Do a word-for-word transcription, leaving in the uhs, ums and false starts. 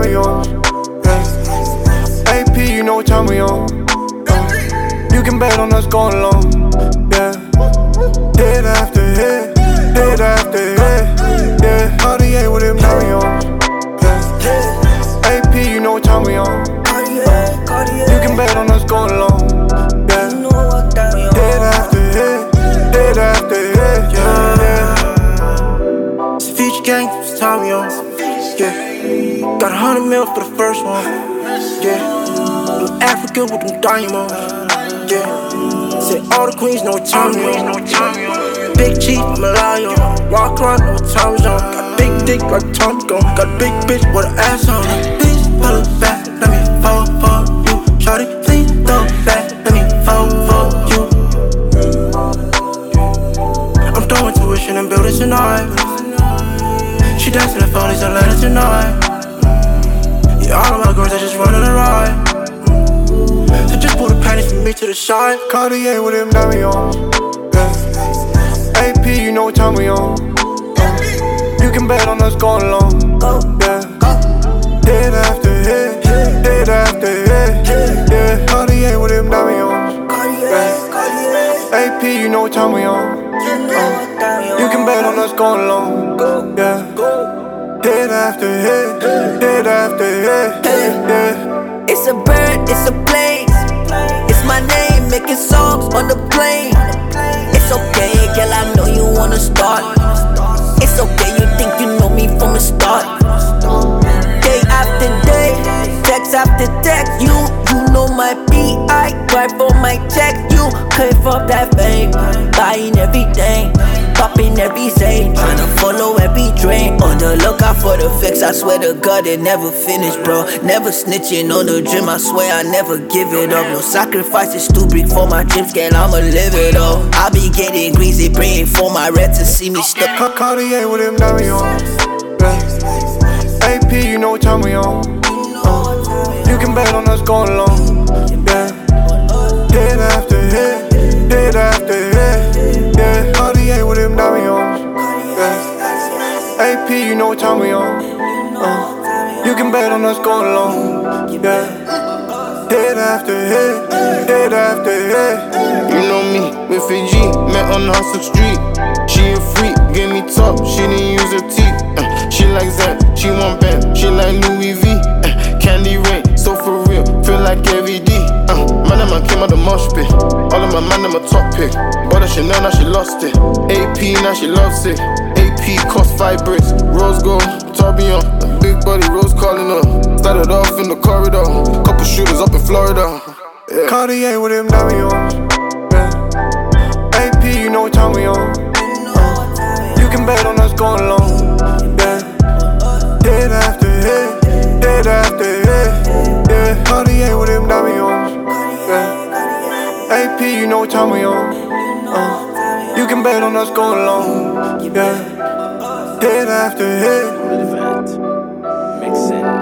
we on. Yeah. A P, you know what time we on. Uh, you can bet on us going long. Yeah. Hit after hit, hit after hit. Yeah. Cartier with him, now we on. Yeah. A P, you know what time we on. You can bet on us going long. Yeah. Hit after hit, hit after hit. Yeah. Yeah. It's a future gang, it's time we on. Yeah. Got a hundred mil for the first one. Yeah. Blue African with them diamonds. Yeah. Say all the queens know what time we on. Big Chief, I'm a lion. Rock around, know what time is on. Got big dick like Tommy Gun. Got a big bitch with an ass on it. Please pull it back, let me fall for you. Shorty, please throw it back, let me fall for you. I'm throwing tuition and building tonight. She dancing and phone, it's Atlanta tonight. Yeah, all of my girls are just running a ride. So just pull the panties from me to the side. Cartier with him, now we on. Yeah. A P, you know what time we on. Uh, you can bet on us going long. Yeah. Hit after hit, hit after hit. Yeah. Cartier with him, now we on. Yeah. A P, you know what time we on. Uh, you can bet on us going long. Yeah. Hit after hit, hit after hit. Yeah. It's a bird, it's a plane. It's my name, making songs on the plane. It's okay, girl, I know you wanna start. It's okay, you think you know me from the start. Day after day, text after text, you you know my P I grind for my check. You crave for that fame, buying everything, popping every zane, tryna follow every drain. On the lookout for the fix, I swear to God it never finish, bro. Never snitching on the dream, I swear I never give it up. No sacrifices too big for my dreams, girl, I'ma live it up. I be getting greasy, praying for my red to see me stuck. Cartier with him, now we on. Yeah. A P, you know what time we on. Uh, you can bet on us going long. Yeah. Hit after hit, hit after hit. Yeah. Cartier with him, now we on. Yeah. A P, you know what time we on. Uh, you can bet on us going long. Yeah. Hit after hit, hit after hit. You know me, with Fiji, met on Hustle Street. She a freak, gave me top, she didn't use her teeth. Uh, she like Zach, she want bam, she like Louis V. Uh, candy rain, so for real, feel like every D. Uh, man, man came out the mosh pit. All of my man, I'm a top pick. Bought a Chanel, now she lost it. A P, now she loves it. A P cost five bricks. Rose gold, tourbillon, a big body, Rose calling up. Started off in the corridor, couple shooters up in Florida. Yeah. Cartier with him, now we on. Yeah. A P, you know what time we on. Uh, you can bet on us going long. Yeah. Hit after hit, hit after hit. Yeah. Cartier with him, now we on. Yeah. A P, you know what time we on. Uh, you can bet on us going long. Yeah. Hit after hit. Mixing.